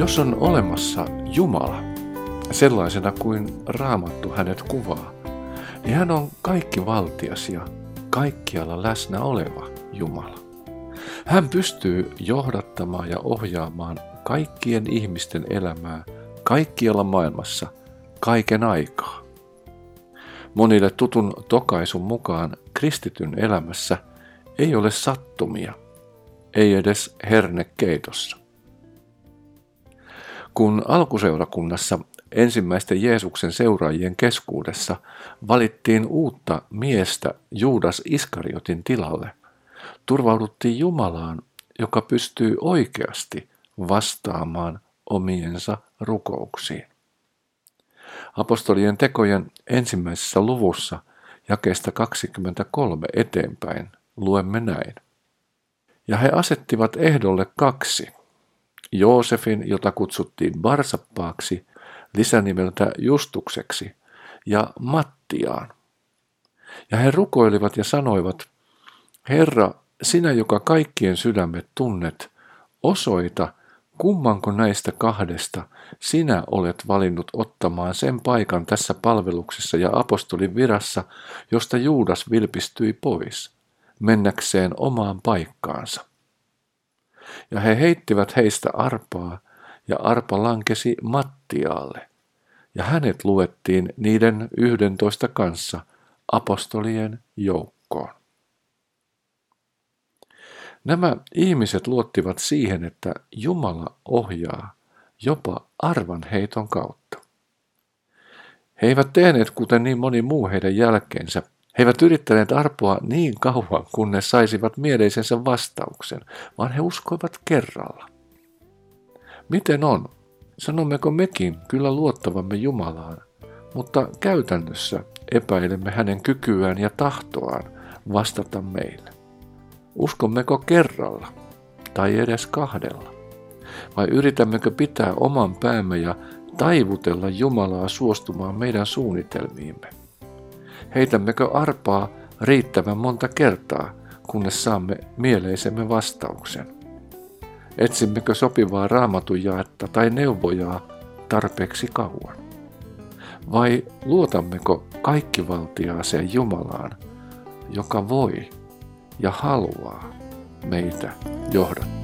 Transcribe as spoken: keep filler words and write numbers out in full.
Jos on olemassa Jumala, sellaisena kuin Raamattu hänet kuvaa, niin hän on kaikkivaltias ja kaikkialla läsnä oleva Jumala. Hän pystyy johdattamaan ja ohjaamaan kaikkien ihmisten elämää kaikkialla maailmassa kaiken aikaa. Monille tutun tokaisun mukaan kristityn elämässä ei ole sattumia, ei edes hernekeitossa. Kun alkuseurakunnassa ensimmäisten Jeesuksen seuraajien keskuudessa valittiin uutta miestä Juudas Iskariotin tilalle, turvauduttiin Jumalaan, joka pystyy oikeasti vastaamaan omiensa rukouksiin. Apostolien tekojen ensimmäisessä luvussa jakeesta kaksikymmentäkolme eteenpäin luemme näin. Ja he asettivat ehdolle kaksi, Joosefin, jota kutsuttiin Barsabbaaksi, lisänimeltä Justukseksi, ja Mattiaan. Ja he rukoilivat ja sanoivat, Herra, sinä, joka kaikkien sydämet tunnet, osoita, kummanko näistä kahdesta sinä olet valinnut ottamaan sen paikan tässä palveluksessa ja apostolin virassa, josta Juudas vilpistyi pois, mennäkseen omaan paikkaansa. Ja he heittivät heistä arpaa, ja arpa lankesi Mattiaalle, ja hänet luettiin niiden yhdentoista kanssa apostolien joukkoon. Nämä ihmiset luottivat siihen, että Jumala ohjaa jopa arvanheiton kautta. He eivät tehneet kuten niin moni muu heidän jälkeensä. He eivät yrittäneet arpoa niin kauan, kunnes saisivat mieleisensä vastauksen, vaan he uskoivat kerralla. Miten on? Sanommeko mekin kyllä luottavamme Jumalaan, mutta käytännössä epäilemme hänen kykyään ja tahtoaan vastata meille. Uskommeko kerralla tai edes kahdella? Vai yritämmekö pitää oman päämme ja taivutella Jumalaa suostumaan meidän suunnitelmiimme? Heitämmekö arpaa riittävän monta kertaa, kunnes saamme mieleisemme vastauksen? Etsimmekö sopivaa raamattujaetta tai neuvojaa tarpeeksi kauan? Vai luotammeko kaikkivaltiaaseen Jumalaan, joka voi ja haluaa meitä johdattaa?